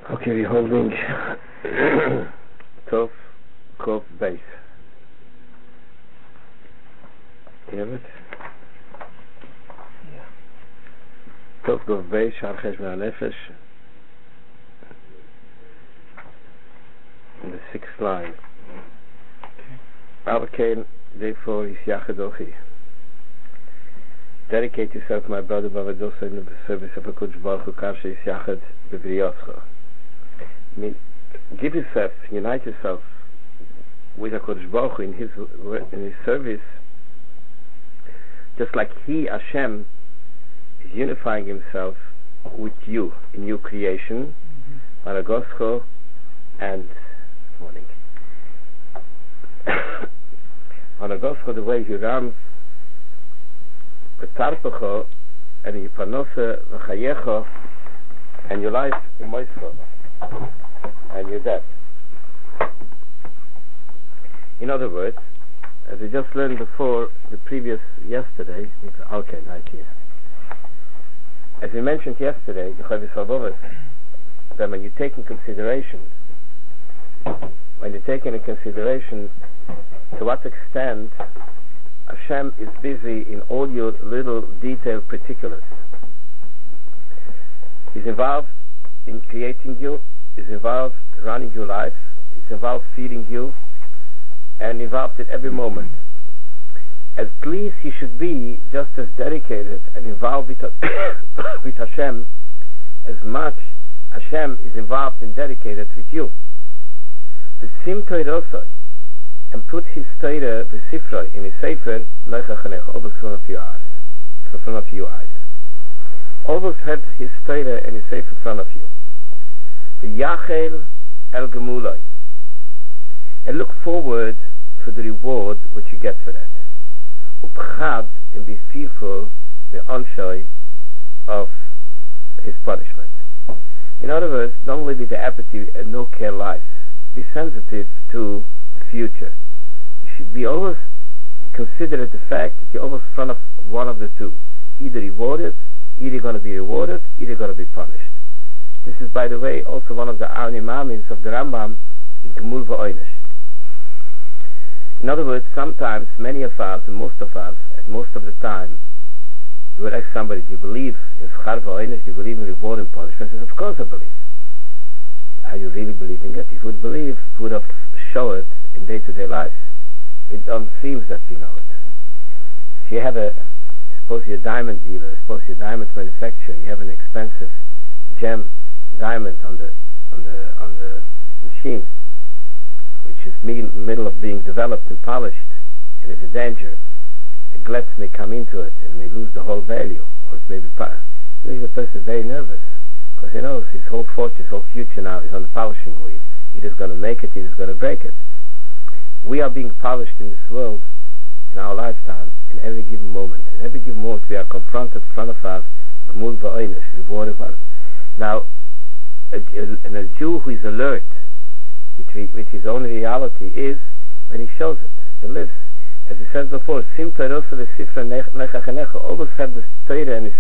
Okay, we're holding Tov Kov Beis. You have it? Yeah. Tov Kov Beis, Shar Cheshbon HaNefesh. In the 6th line. Alkein, therefore, is Yachad Ochi. Dedicate yourself, my brother, Bavadosa, in the service of HaKadosh Baruch Hu, Karsha is Yachad B'Vriyotcha. I mean, give yourself, unite yourself with HaKadosh Baruch Hu in his service, just like he, Hashem, is unifying himself with you in new creation, Maragoscho, and morning. Maragoscho, the way he runs the Tarpecho, and your Panose, V'chayecho, and your life in Moischo, and your death. In other words, as we just learned before, yesterday, it's okay, right here. As we mentioned yesterday, the Chavis Avovas, that when you take in consideration, to what extent Hashem is busy in all your little detailed particulars. He's involved in creating you, is involved running your life, is involved feeding you, and involved at every moment. At least he should be just as dedicated and involved with Hashem as much Hashem is involved and dedicated with you. The Sim Toirosoi, and put his Torah, the Sifroi, in his Sefer, Neichachanech, always front of your eyes. Always have his Torah and his Sefer in front of you. V'yachel el gemuloi, and look forward for the reward which you get for that. Upchad, and be fearful the onshoi of his punishment. In other words, don't live with the apathy and no care life. Be sensitive to the future. You should be always considerate the fact that you're always in front of one of the two. Either rewarded, either going to be rewarded, either going to be punished. This is, by the way, also one of the Animamis of the Rambam in Gemul V'Oinish. In other words, sometimes many of us, and most of us, at most of the time, you would ask somebody, do you believe in Schar V'Oinish? Do you believe in reward and punishment? He says, of course I believe. Are you really believing it? If you would believe, you would have shown it in day-to-day life. It don't seem that we know it. If you have suppose you're a diamond dealer, suppose you're a diamond manufacturer, you have an expensive gem diamond on the machine, which is middle of being developed and polished, and there's a danger. A glitz may come into it and may lose the whole value, or it may be the person is very nervous, because he knows his whole fortune, his whole future now is on the polishing wheel. Either going to make it, either going to break it. We are being polished in this world, in our lifetime, in every given moment. In every given moment we are confronted in front of us, Gemul V'Oinish, reward of us. Now, a Jew who is alert with his own reality is when he shows it, he lives. As he said before, Sim Toirosa V'Sifra Neichachanecha, always have the Torah and his